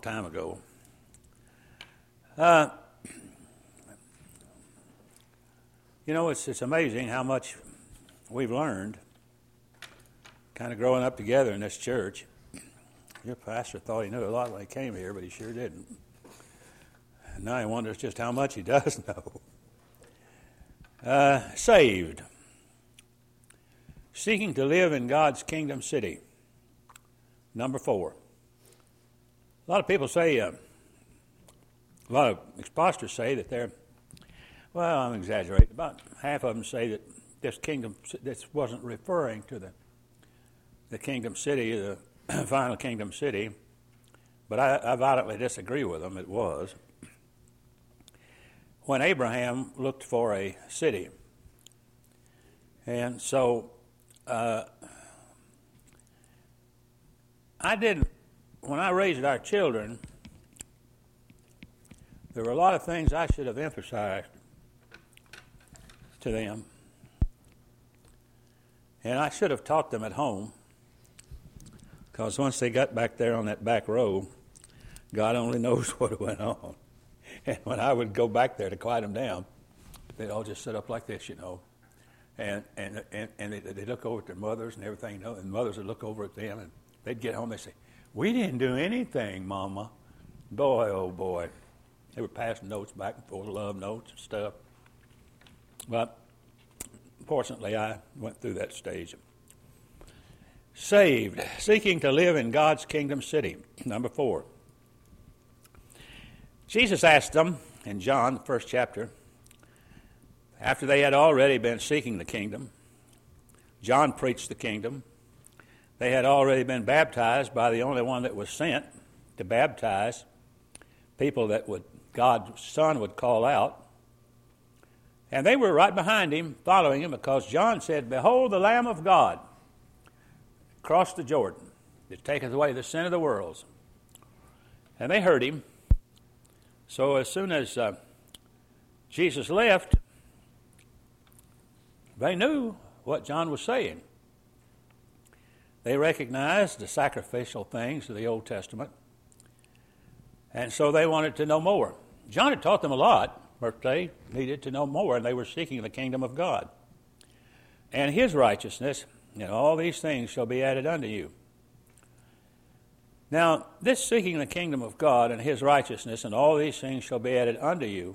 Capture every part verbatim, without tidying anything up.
time ago. Uh, you know, it's it's amazing how much we've learned kind of growing up together in this church. Your pastor thought he knew a lot when he came here, but he sure didn't. And now he wonders just how much he does know. Uh, saved. Seeking to live in God's kingdom city. Number four. A lot of people say, uh, a lot of expositors say that they're, well, I'm exaggerating. About half of them say that this kingdom, this wasn't referring to the the kingdom city, the final kingdom city, but I, I violently disagree with them. It was. When Abraham looked for a city. And so uh, I didn't, when I raised our children, there were a lot of things I should have emphasized to them. And I should have taught them at home, because once they got back there on that back row, God only knows what went on. And when I would go back there to quiet them down, they'd all just sit up like this, you know. And and and, and they'd, they'd look over at their mothers and everything, you know, and mothers would look over at them, and they'd get home and they'd say, "We didn't do anything, Mama." Boy, oh boy. They were passing notes back and forth, love notes and stuff. But fortunately, I went through that stage. Saved, seeking to live in God's kingdom city. Number four. Jesus asked them in John, the first chapter, after they had already been seeking the kingdom, John preached the kingdom. They had already been baptized by the only one that was sent to baptize people that would God's Son would call out. And they were right behind him, following him, because John said, "Behold the Lamb of God, across the Jordan, that taketh away the sin of the world." And they heard him. So as soon as uh, Jesus left, they knew what John was saying. They recognized the sacrificial things of the Old Testament, and so they wanted to know more. John had taught them a lot, but they needed to know more, and they were seeking the kingdom of God and his righteousness, and all these things shall be added unto you. Now, this seeking the kingdom of God and his righteousness, and all these things shall be added unto you,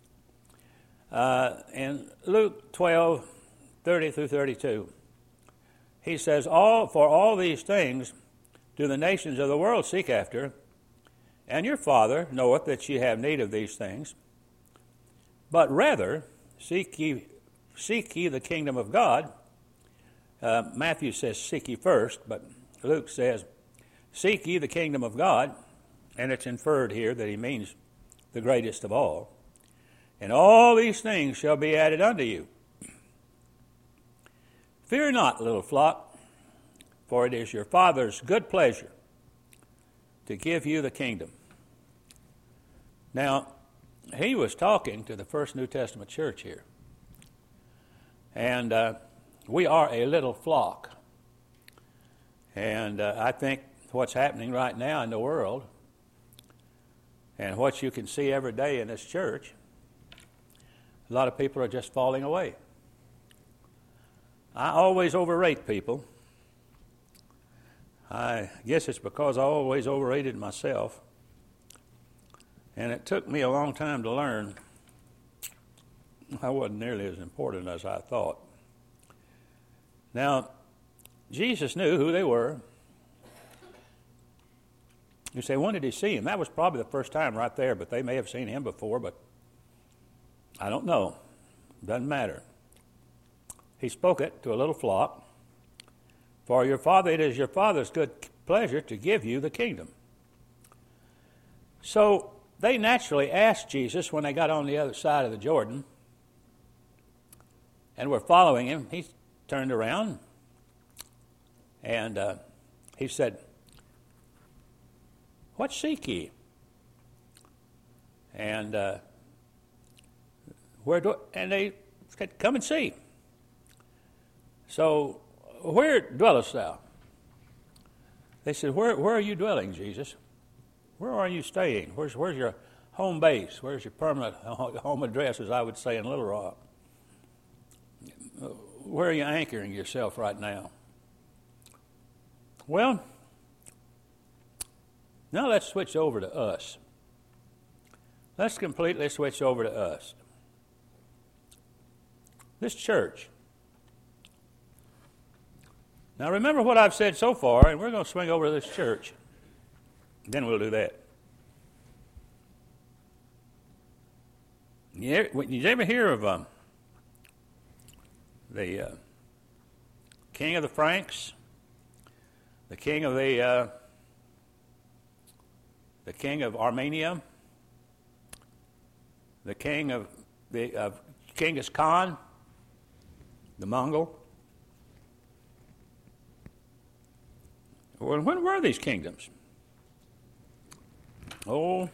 uh, in Luke twelve, thirty through thirty-two, he says, "All for all these things do the nations of the world seek after, and your Father knoweth that ye have need of these things. But rather seek ye, seek ye the kingdom of God." Uh, Matthew says, "Seek ye first," but Luke says, "Seek ye the kingdom of God," and it's inferred here that he means the greatest of all. "And all these things shall be added unto you. Fear not, little flock, for it is your Father's good pleasure to give you the kingdom." Now, he was talking to the First New Testament church here. And uh, we are a little flock. And uh, I think what's happening right now in the world, and what you can see every day in this church, a lot of people are just falling away. I always overrate people. I guess it's because I always overrated myself. And it took me a long time to learn I wasn't nearly as important as I thought. Now, Jesus knew who they were. You say, when did he see him? That was probably the first time right there, but they may have seen him before, but I don't know. Doesn't matter. He spoke it to a little flock. "For your Father, it is your Father's good pleasure to give you the kingdom." So they naturally asked Jesus when they got on the other side of the Jordan and were following him. He turned around and uh, he said, "What seek ye?" And uh, where do and they said, "Come and see." So, "Where dwellest thou?" They said, where, where are you dwelling, Jesus? Where are you staying? Where's, where's your home base? Where's your permanent home address, as I would say in Little Rock? Where are you anchoring yourself right now? Well, now let's switch over to us. Let's completely switch over to us. This church. Now remember what I've said so far, and we're going to swing over to this church. Then we'll do that. You ever, you ever hear of um, the uh, king of the Franks, the king of the uh, the king of Armenia, the king of the of Genghis Khan, the Mongol? Well, when were these kingdoms? Oh,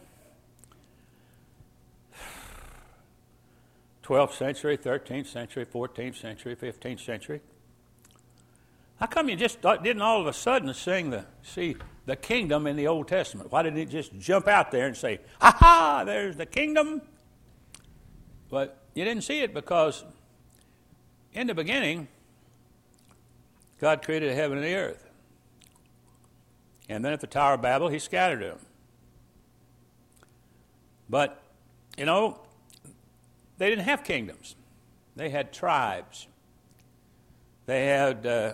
twelfth century, thirteenth century, fourteenth century, fifteenth century. How come you just didn't all of a sudden sing the see the kingdom in the Old Testament? Why didn't it just jump out there and say, "Ha ha, there's the kingdom"? But you didn't see it because in the beginning, God created the heaven and the earth. And then at the Tower of Babel, he scattered them. But, you know, they didn't have kingdoms. They had tribes. They had uh,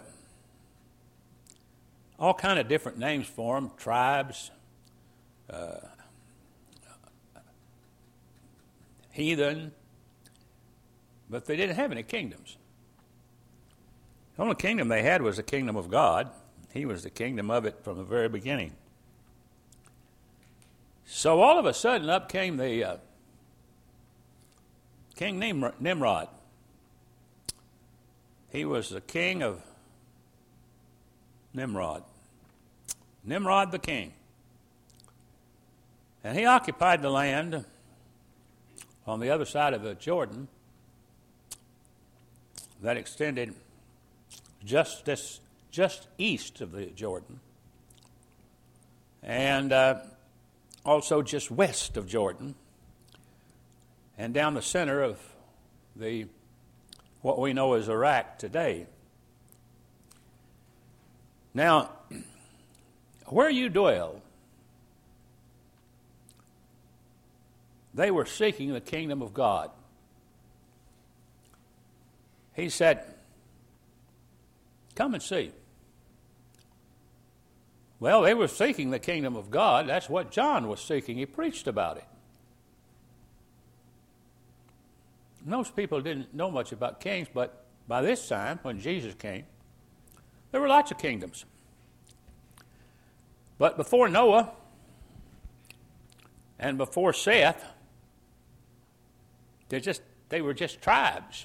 all kind of different names for them, tribes, uh, heathen, but they didn't have any kingdoms. The only kingdom they had was the kingdom of God. He was the kingdom of it from the very beginning. So all of a sudden up came the uh, King Nimrod. He was the king of Nimrod. Nimrod the king. And he occupied the land on the other side of the Jordan that extended just this, just east of the Jordan, and uh, also just west of Jordan, and down the center of the what we know as Iraq today. Now, where you dwell, they were seeking the kingdom of God. He said, "Come and see." Well, they were seeking the kingdom of God. That's what John was seeking. He preached about it. Most people didn't know much about kings, but by this time, when Jesus came, there were lots of kingdoms. But before Noah and before Seth, they just they were just tribes.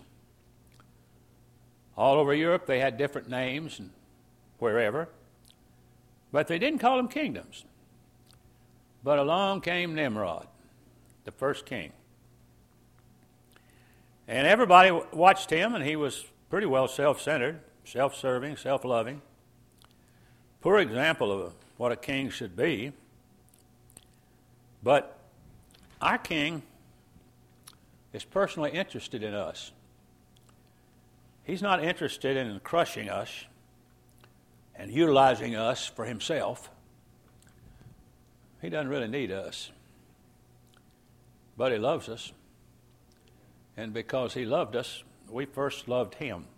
All over Europe, they had different names and wherever, but they didn't call them kingdoms. But along came Nimrod, the first king. And everybody watched him, and he was pretty well self-centered, self-serving, self-loving. Poor example of what a king should be. But our king is personally interested in us. He's not interested in crushing us and utilizing us for himself. He doesn't really need us. But he loves us. And because he loved us, we first loved him.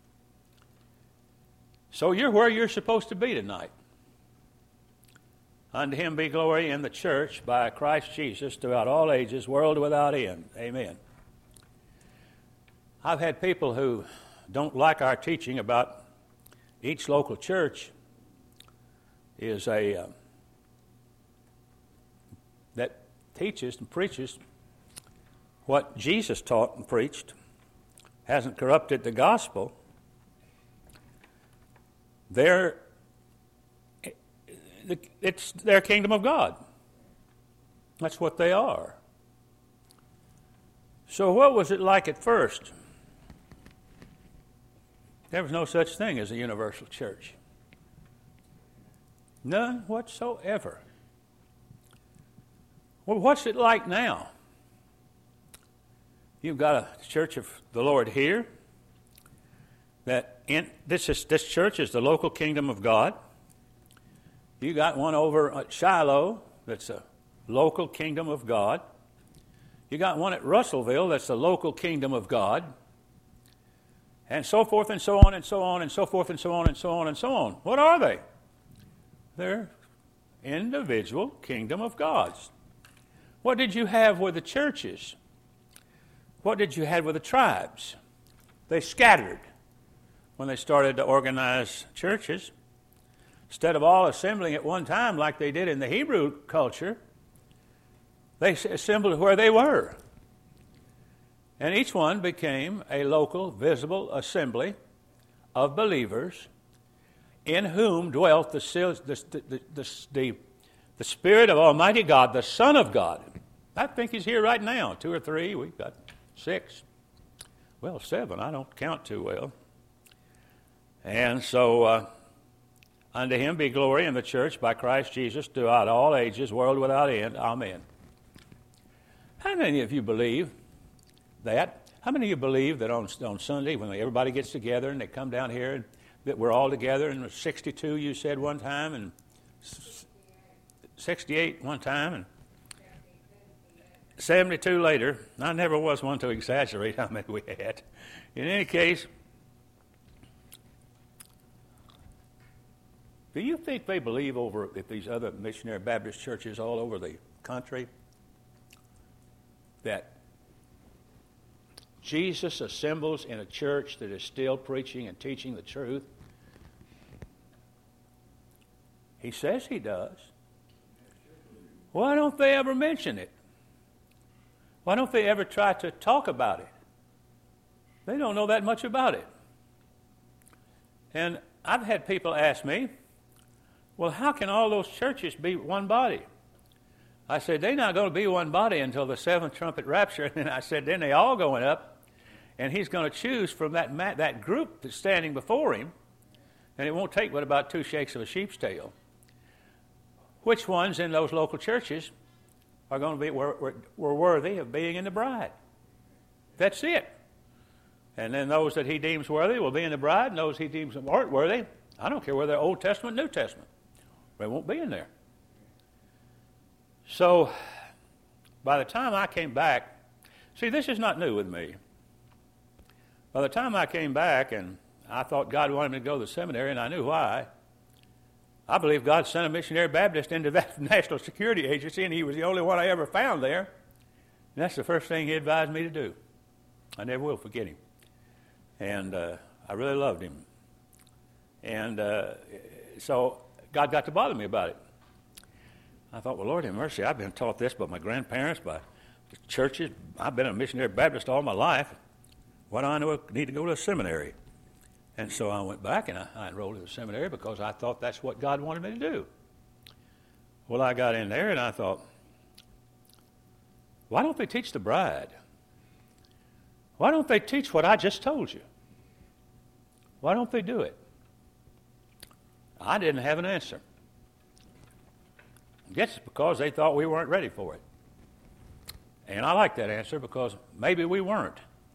So you're where you're supposed to be tonight. Unto him be glory in the church by Christ Jesus throughout all ages, world without end. Amen. I've had people who don't like our teaching about each local church is a uh, that teaches and preaches what Jesus taught and preached, hasn't corrupted the gospel. They're it's their kingdom of God. That's what they are. So what was it like at first? There was no such thing as a universal church. None whatsoever. Well, what's it like now? You've got a church of the Lord here. That in this is this church is the local kingdom of God. You got one over at Shiloh that's a local kingdom of God. You got one at Russellville that's the local kingdom of God. And so forth and so on and so on and so forth and so on and so on and so on. What are they? They're individual kingdom of gods. What did you have with the churches? What did you have with the tribes? They scattered when they started to organize churches. Instead of all assembling at one time like they did in the Hebrew culture, they assembled where they were. And each one became a local, visible assembly of believers in whom dwelt the, the, the, the, the, the Spirit of Almighty God, the Son of God. I think He's here right now. Two or three, we've got six. Well, seven, I don't count too well. And so, uh, unto Him be glory in the church by Christ Jesus throughout all ages, world without end. Amen. How many of you believe that? How many of you believe that on, on Sunday when everybody gets together and they come down here and that we're all together, and sixty-two you said one time, and sixty-eight one time, and seventy-two later. I never was one to exaggerate how many we had. In any case, do you think they believe over at these other missionary Baptist churches all over the country that Jesus assembles in a church that is still preaching and teaching the truth? He says He does. Why don't they ever mention it? Why don't they ever try to talk about it? They don't know that much about it. And I've had people ask me, well, how can all those churches be one body? I said, they're not going to be one body until the seventh trumpet rapture. And then I said, then they all going up, and He's going to choose from that ma- that group that's standing before Him, and it won't take but about two shakes of a sheep's tail. Which ones in those local churches are going to be were, were, were worthy of being in the bride? That's it. And then those that He deems worthy will be in the bride, and those He deems aren't worthy, I don't care whether they're Old Testament, New Testament, they won't be in there. So, by the time I came back, see, this is not new with me. By the time I came back and I thought God wanted me to go to the seminary, and I knew why, I believe God sent a missionary Baptist into that National Security Agency, and he was the only one I ever found there. And that's the first thing he advised me to do. I never will forget him. And uh, I really loved him. And uh, so God got to bother me about it. I thought, well, Lord have mercy, I've been taught this by my grandparents, by the churches. I've been a missionary Baptist all my life. Why do I know I need to go to a seminary? And so I went back and I, I enrolled in the seminary because I thought that's what God wanted me to do. Well, I got in there and I thought, why don't they teach the bride? Why don't they teach what I just told you? Why don't they do it? I didn't have an answer. I guess it's because they thought we weren't ready for it. And I like that answer because maybe we weren't.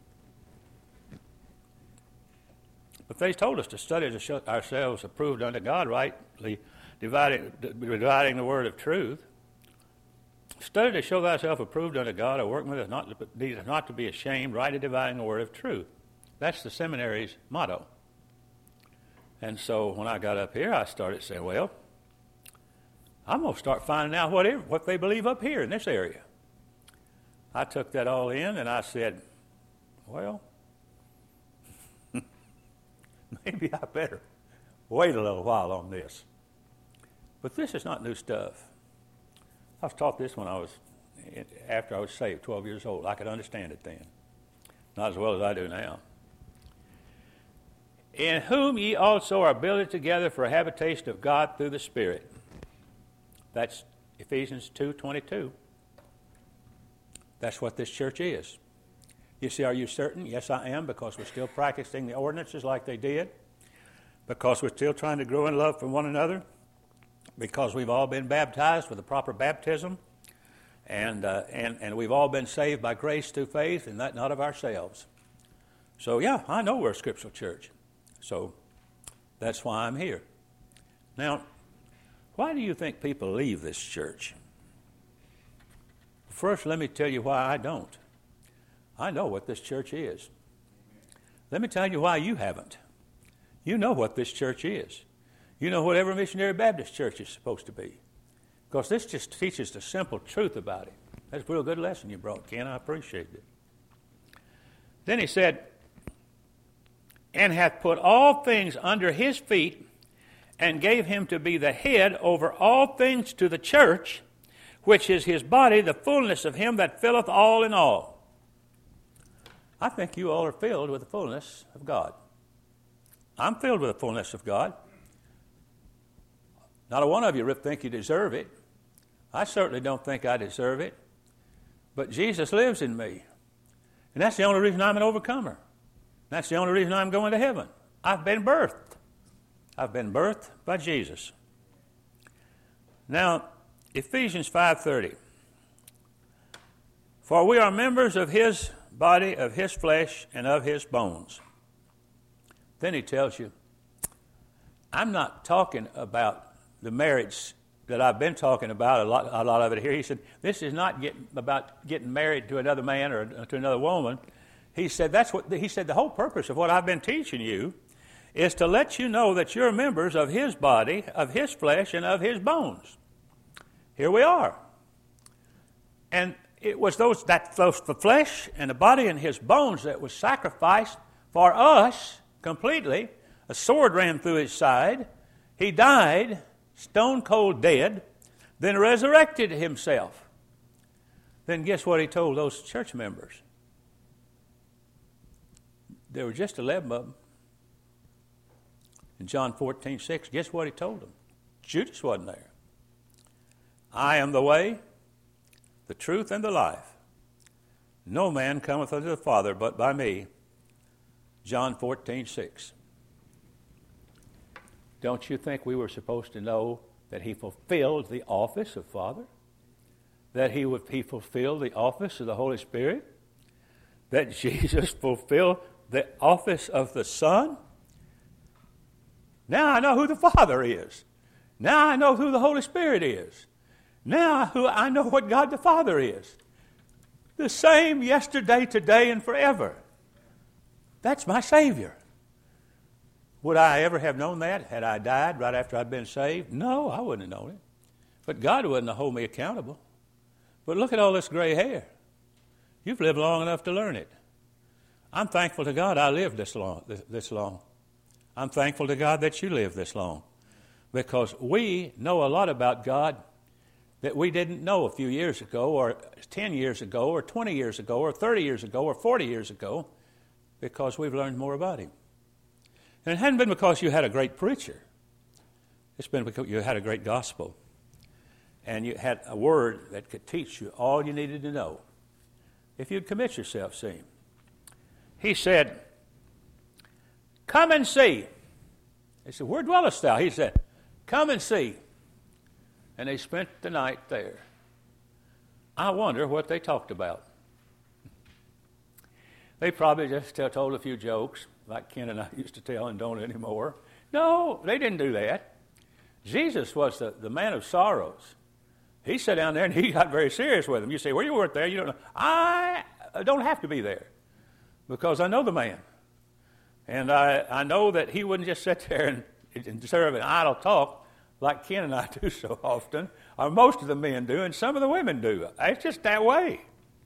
But they told us to study to show ourselves approved unto God, rightly dividing, dividing the word of truth. Study to show thyself approved unto God, a workman that not, needeth not to be ashamed, rightly dividing the word of truth. That's the seminary's motto. And so when I got up here, I started saying, well, I'm going to start finding out what, what they believe up here in this area. I took that all in and I said, well, maybe I better wait a little while on this. But this is not new stuff. I was taught this when I was, after I was saved, twelve years old. I could understand it then. Not as well as I do now. In whom ye also are builded together for a habitation of God through the Spirit. That's Ephesians two twenty-two. That's what this church is. You say, are you certain? Yes, I am, because we're still practicing the ordinances like they did, because we're still trying to grow in love for one another, because we've all been baptized with the proper baptism, And, uh, and, and we've all been saved by grace through faith, and that not of ourselves. So, yeah, I know we're a scriptural church. So that's why I'm here. Now, why do you think people leave this church? First, let me tell you why I don't. I know what this church is. Let me tell you why you haven't. You know what this church is. You know what every missionary Baptist church is supposed to be. Because this just teaches the simple truth about it. That's a real good lesson you brought, Ken. I appreciate it. Then he said, and hath put all things under his feet, and gave him to be the head over all things to the church, which is his body, the fullness of him that filleth all in all. I think you all are filled with the fullness of God. I'm filled with the fullness of God. Not a one of you think you deserve it. I certainly don't think I deserve it. But Jesus lives in me. And that's the only reason I'm an overcomer. That's the only reason I'm going to heaven. I've been birthed. I've been birthed by Jesus. Now, Ephesians five thirty. For we are members of his body, of his flesh, and of his bones. Then he tells you, I'm not talking about the marriage that I've been talking about, a lot, a lot of it here. He said, this is not getting, about getting married to another man or to another woman. He said, that's what, he said, the whole purpose of what I've been teaching you is to let you know that you're members of his body, of his flesh, and of his bones. Here we are. And it was those, that, those, the flesh and the body and his bones that was sacrificed for us completely. A sword ran through his side. He died, stone cold dead, then resurrected himself. Then guess what he told those church members? There were just eleven of them. In John fourteen six, guess what he told them? Judas wasn't there. I am the way, the truth, and the life. No man cometh unto the Father but by me. John fourteen six. Don't you think we were supposed to know that he fulfilled the office of Father? That he would he fulfilled the office of the Holy Spirit? That Jesus fulfilled the office of the Son? Now I know who the Father is. Now I know who the Holy Spirit is. Now who I know what God the Father is. The same yesterday, today, and forever. That's my Savior. Would I ever have known that had I died right after I'd been saved? No, I wouldn't have known it. But God wouldn't have hold me accountable. But look at all this gray hair. You've lived long enough to learn it. I'm thankful to God I lived this long. This, this long. I'm thankful to God that you lived this long. Because we know a lot about God that we didn't know a few years ago, or ten years ago, or twenty years ago, or thirty years ago, or forty years ago, because we've learned more about him. And it hadn't been because you had a great preacher. It's been because you had a great gospel. And you had a word that could teach you all you needed to know. If you'd commit yourself, see him. He said, come and see. They said, where dwellest thou? He said, come and see. And they spent the night there. I wonder what they talked about. They probably just told a few jokes, like Ken and I used to tell and don't anymore. No, they didn't do that. Jesus was the, the man of sorrows. He sat down there and he got very serious with them. You say, well, you weren't there. You don't know. I don't have to be there because I know the man. And I, I know that he wouldn't just sit there and, and serve an idle talk like Ken and I do so often, or most of the men do, and some of the women do. It's just that way.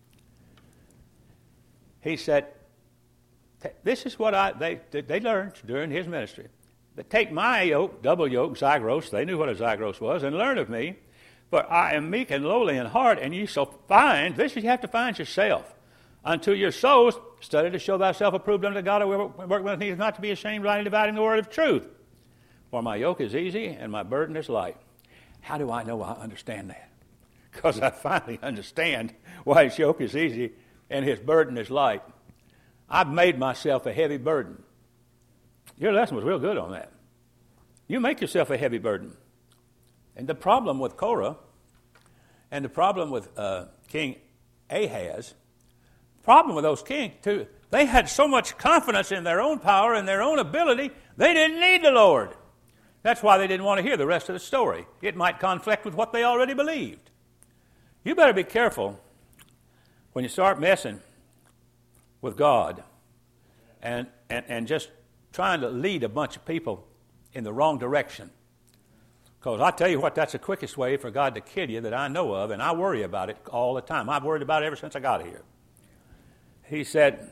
He said, this is what I they they learned during his ministry. But take my yoke, double yoke, Zygros, they knew what a Zygros was, and learn of me, for I am meek and lowly in heart, and ye shall find, this is you have to find yourself, unto your souls, study to show thyself approved unto God, who work with needs not to be ashamed, rightly dividing the word of truth. For my yoke is easy, and my burden is light. How do I know I understand that? Because I finally understand why his yoke is easy and his burden is light. I've made myself a heavy burden. Your lesson was real good on that. You make yourself a heavy burden. And the problem with Korah and the problem with uh, King Ahaz. The problem with those kings, too, they had so much confidence in their own power and their own ability, they didn't need the Lord. That's why they didn't want to hear the rest of the story. It might conflict with what they already believed. You better be careful when you start messing with God and, and, and just trying to lead a bunch of people in the wrong direction. Because I tell you what, that's the quickest way for God to kill you that I know of, and I worry about it all the time. I've worried about it ever since I got here. He said,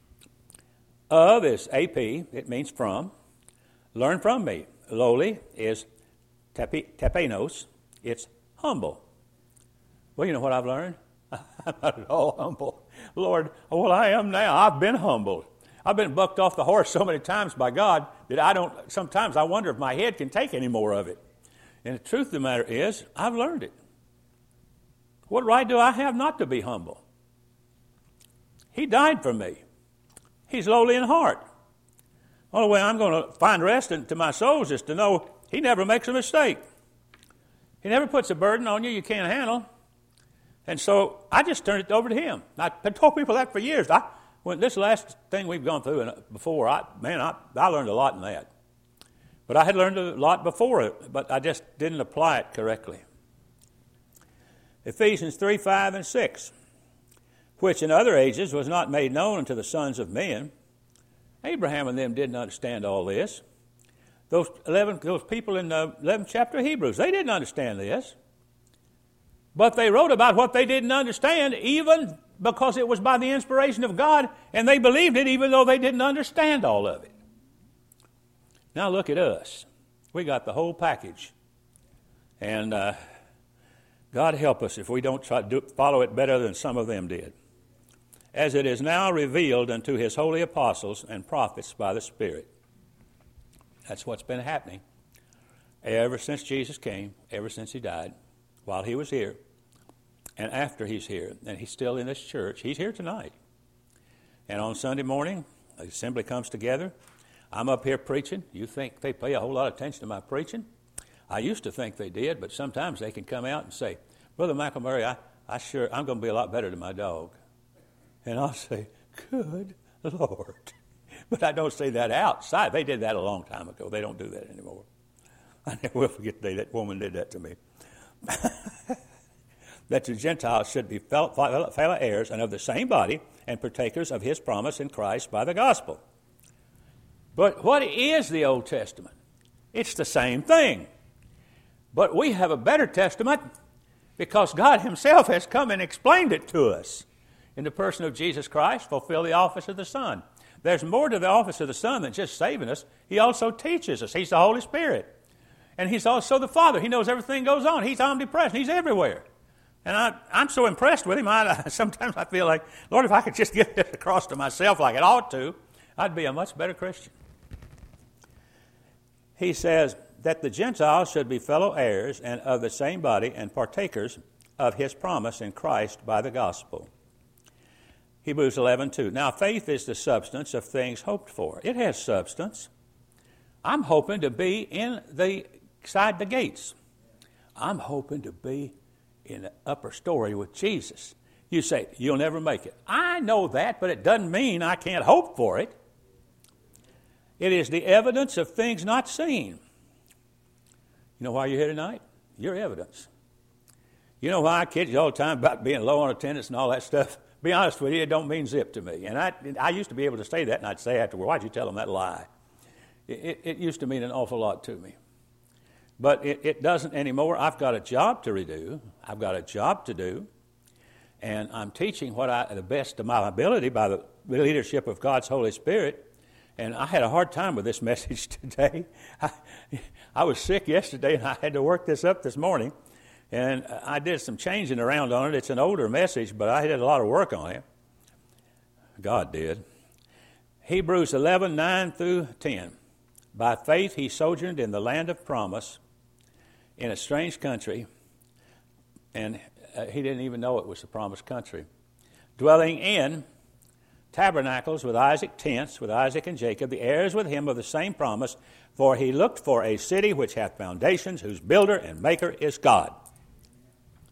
of is A P, it means from. Learn from me. Lowly is tepi, tepenos, it's humble. Well, you know what I've learned? I'm not at all humble. Lord, well, I am now. I've been humbled. I've been bucked off the horse so many times by God that I don't, sometimes I wonder if my head can take any more of it. And the truth of the matter is, I've learned it. What right do I have not to be humble? He died for me. He's lowly in heart. The only way I'm going to find rest to my souls is to know He never makes a mistake. He never puts a burden on you you can't handle. And so I just turned it over to Him. I told people that for years. I, when this last thing we've gone through and before, I, man, I, I learned a lot in that. But I had learned a lot before it, but I just didn't apply it correctly. Ephesians three, five, and six, which in other ages was not made known unto the sons of men. Abraham and them didn't understand all this. Those eleven, those people in the eleventh chapter of Hebrews, they didn't understand this. But they wrote about what they didn't understand, even because it was by the inspiration of God, and they believed it even though they didn't understand all of it. Now look at us. We got the whole package. And uh, God help us if we don't try to do, follow it better than some of them did. As it is now revealed unto His holy apostles and prophets by the Spirit. That's what's been happening ever since Jesus came, ever since He died, while He was here, and after He's here. And He's still in this church. He's here tonight. And on Sunday morning, the assembly comes together. I'm up here preaching. You think they pay a whole lot of attention to my preaching? I used to think they did, but sometimes they can come out and say, Brother McElmurray, I, I sure, I'm going to be a lot better than my dog. And I'll say, good Lord. But I don't say that outside. They did that a long time ago. They don't do that anymore. I never will forget the day that woman did that to me. That the Gentiles should be fellow, fellow heirs and of the same body and partakers of His promise in Christ by the gospel. But what is the Old Testament? It's the same thing. But we have a better testament because God Himself has come and explained it to us. In the person of Jesus Christ, fulfill the office of the Son. There's more to the office of the Son than just saving us. He also teaches us. He's the Holy Spirit. And He's also the Father. He knows everything goes on. He's omnipresent. He's everywhere. And I, I'm so impressed with Him, I, sometimes I feel like, Lord, if I could just get this across to myself like it ought to, I'd be a much better Christian. He says that the Gentiles should be fellow heirs and of the same body and partakers of His promise in Christ by the gospel. Hebrews eleven two. Now faith is the substance of things hoped for. It has substance. I'm hoping to be in the side the gates. I'm hoping to be in the upper story with Jesus. You say, you'll never make it. I know that, but it doesn't mean I can't hope for it. It is the evidence of things not seen. You know why you're here tonight? Your evidence. You know why I kid you all the time about being low on attendance and all that stuff? Be honest with you, it don't mean zip to me. And I I used to be able to say that, and I'd say afterward, why'd you tell them that lie? It, it, it used to mean an awful lot to me. But it, it doesn't anymore. I've got a job to redo. I've got a job to do. And I'm teaching what I, the best of my ability by the leadership of God's Holy Spirit. And I had a hard time with this message today. I, I was sick yesterday, and I had to work this up this morning. And I did some changing around on it. It's an older message, but I did a lot of work on it. God did. Hebrews eleven, nine through ten. By faith he sojourned in the land of promise in a strange country, and he didn't even know it was the promised country, dwelling in tabernacles with Isaac, tents with Isaac and Jacob, the heirs with him of the same promise, for he looked for a city which hath foundations, whose builder and maker is God.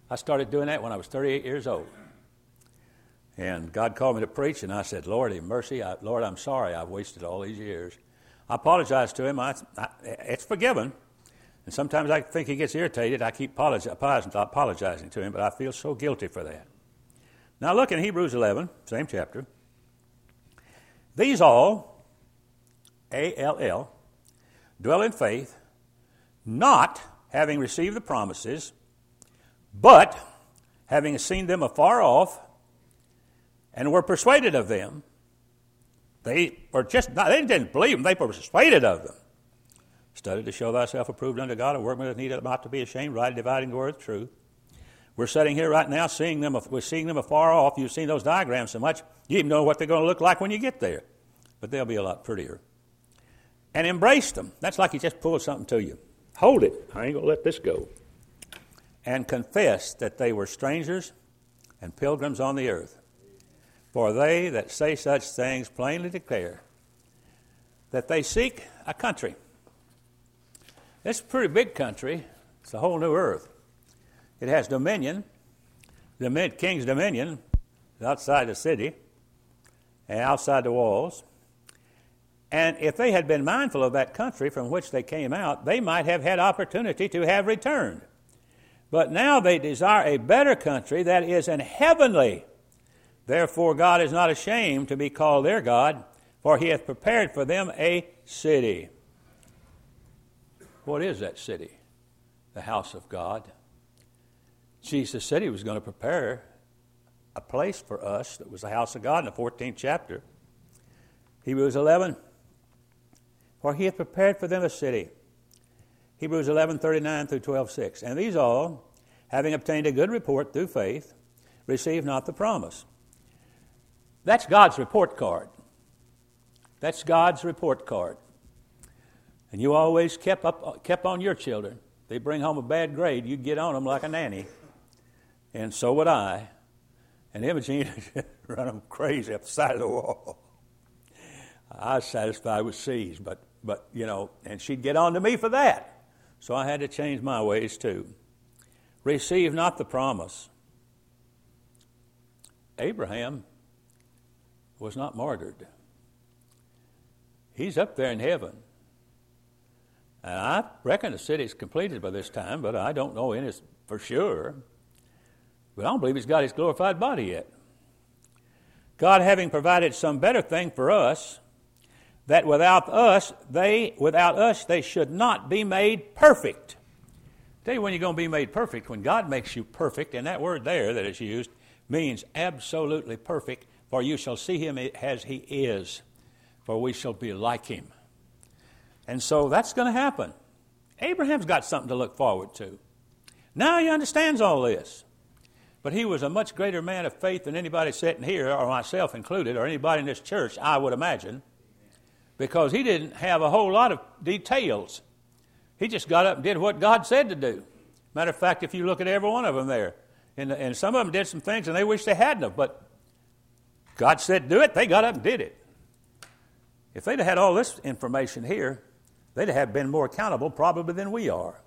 I started doing that when I was thirty-eight years old. And God called me to preach, and I said, Lord, have mercy. I, Lord, I'm sorry I've wasted all these years. I apologized to him. I, I, it's forgiven. And sometimes I think he gets irritated. I keep apologizing, apologizing to him, but I feel so guilty for that. Now look in Hebrews eleven, same chapter. These all, A L L, dwell in faith, not having received the promises, but having seen them afar off, and were persuaded of them. They were just not, they didn't believe them, they were persuaded of them. Study to show thyself approved unto God, a workman that needeth not to be ashamed, rightly dividing the word of truth. We're sitting here right now, seeing them. We're seeing them afar off. You've seen those diagrams so much, you even know what they're going to look like when you get there. But they'll be a lot prettier. And embrace them. That's like he just pulled something to you. Hold it. I ain't going to let this go. And confess that they were strangers and pilgrims on the earth. For they that say such things plainly declare that they seek a country. It's a pretty big country. It's a whole new earth. It has dominion. The king's dominion is outside the city and outside the walls. And if they had been mindful of that country from which they came out, they might have had opportunity to have returned. But now they desire a better country that is an heavenly. Therefore God is not ashamed to be called their God, for he hath prepared for them a city. What is that city? The house of God. Jesus said he was going to prepare a place for us that was the house of God in the fourteenth chapter. Hebrews eleven. For he hath prepared for them a city. Hebrews eleven, thirty-nine through twelve, six. And these all, having obtained a good report through faith, receive not the promise. That's God's report card. That's God's report card. And you always kept up, kept on your children. They bring home a bad grade, you'd get on them like a nanny. And so would I. And Imogene run them crazy up the side of the wall. I was satisfied with C's, but, but, you know, and she'd get on to me for that. So I had to change my ways too. Receive not the promise. Abraham was not martyred. He's up there in heaven. And I reckon the city's completed by this time, but I don't know any for sure. But I don't believe he's got his glorified body yet. God having provided some better thing for us, that without us, they without us they should not be made perfect. Tell you when you're going to be made perfect, when God makes you perfect, and that word there that is used means absolutely perfect, for you shall see him as he is, for we shall be like him. And so that's going to happen. Abraham's got something to look forward to. Now he understands all this. But he was a much greater man of faith than anybody sitting here, or myself included, or anybody in this church, I would imagine, because he didn't have a whole lot of details. He just got up and did what God said to do. Matter of fact, if you look at every one of them there, and, and some of them did some things and they wish they hadn't have, but God said do it, they got up and did it. If they'd have had all this information here, they'd have been more accountable probably than we are.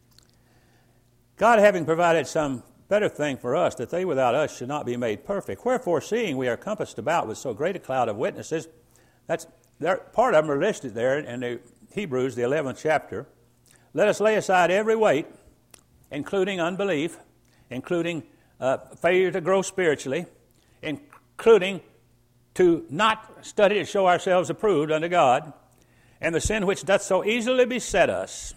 God having provided some better thing for us, that they without us should not be made perfect. Wherefore, seeing we are compassed about with so great a cloud of witnesses, that's there, part of them are listed there in the Hebrews, the eleventh chapter. Let us lay aside every weight, including unbelief, including uh, failure to grow spiritually, including to not study to show ourselves approved unto God, and the sin which doth so easily beset us.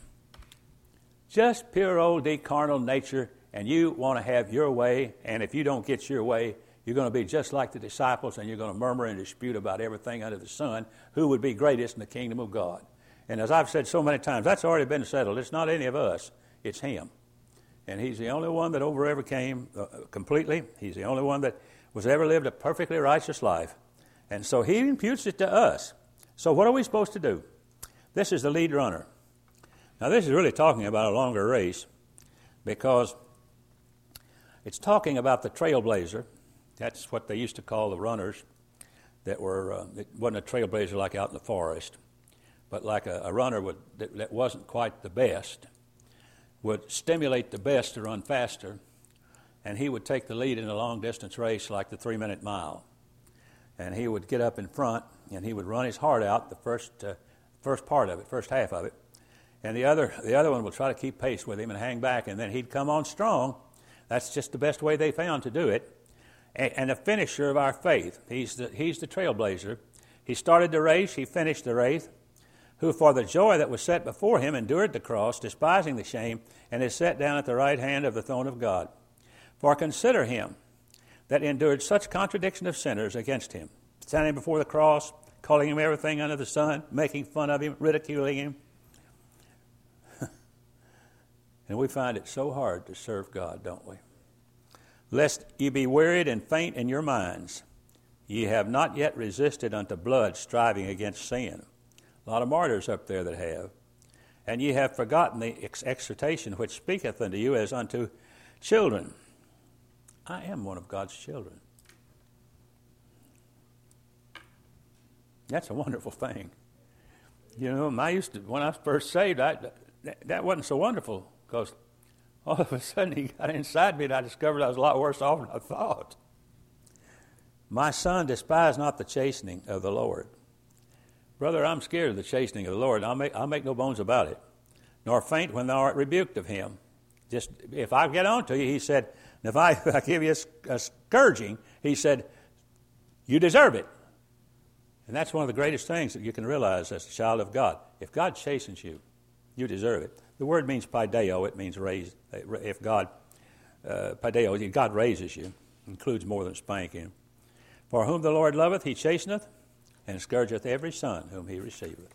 Just pure old carnal nature, and you want to have your way, and if you don't get your way, you're going to be just like the disciples, and you're going to murmur and dispute about everything under the sun, who would be greatest in the kingdom of God. And as I've said so many times, that's already been settled. It's not any of us, it's him. And he's the only one that over ever came uh, completely. He's the only one that was ever lived a perfectly righteous life. And so he imputes it to us. So what are we supposed to do? This is the lead runner. Now this is really talking about a longer race, because it's talking about the trailblazer. That's what they used to call the runners that were, uh, it wasn't a trailblazer like out in the forest, but like a, a runner would, that, that wasn't quite the best, would stimulate the best to run faster, and he would take the lead in a long-distance race like the three-minute mile. And he would get up in front, and he would run his heart out the first uh, first part of it, first half of it. And the other the other one would try to keep pace with him and hang back, and then he'd come on strong. That's just the best way they found to do it. And, and the finisher of our faith, he's the, he's the trailblazer. He started the race, he finished the race, who for the joy that was set before him endured the cross, despising the shame, and is set down at the right hand of the throne of God. For consider him that endured such contradiction of sinners against him, standing before the cross, calling him everything under the sun, making fun of him, ridiculing him. And we find it so hard to serve God, don't we? Lest ye be wearied and faint in your minds. Ye have not yet resisted unto blood, striving against sin. A lot of martyrs up there that have. And ye have forgotten the ex- exhortation which speaketh unto you as unto children. I am one of God's children. That's a wonderful thing. You know, I used to, when I was first saved, I, that, that wasn't so wonderful, because all of a sudden he got inside me and I discovered I was a lot worse off than I thought. My son, despise not the chastening of the Lord. Brother, I'm scared of the chastening of the Lord. I'll make, I'll make no bones about it. Nor faint when thou art rebuked of him. Just, if I get on to you, he said, if I, if I give you a, a scourging, he said, you deserve it. And that's one of the greatest things that you can realize as a child of God. If God chastens you, you deserve it. The word means paideo. It means raise. If God, uh, paideo, God raises you. Includes more than spanking. For whom the Lord loveth, he chasteneth, and scourgeth every son whom he receiveth.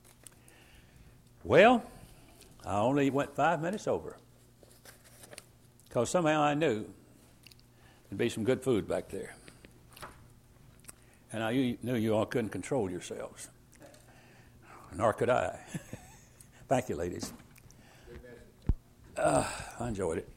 Well, I only went five minutes over, because somehow I knew there'd be some good food back there. And I knew you all couldn't control yourselves. Nor could I. Thank you, ladies. Uh, I enjoyed it.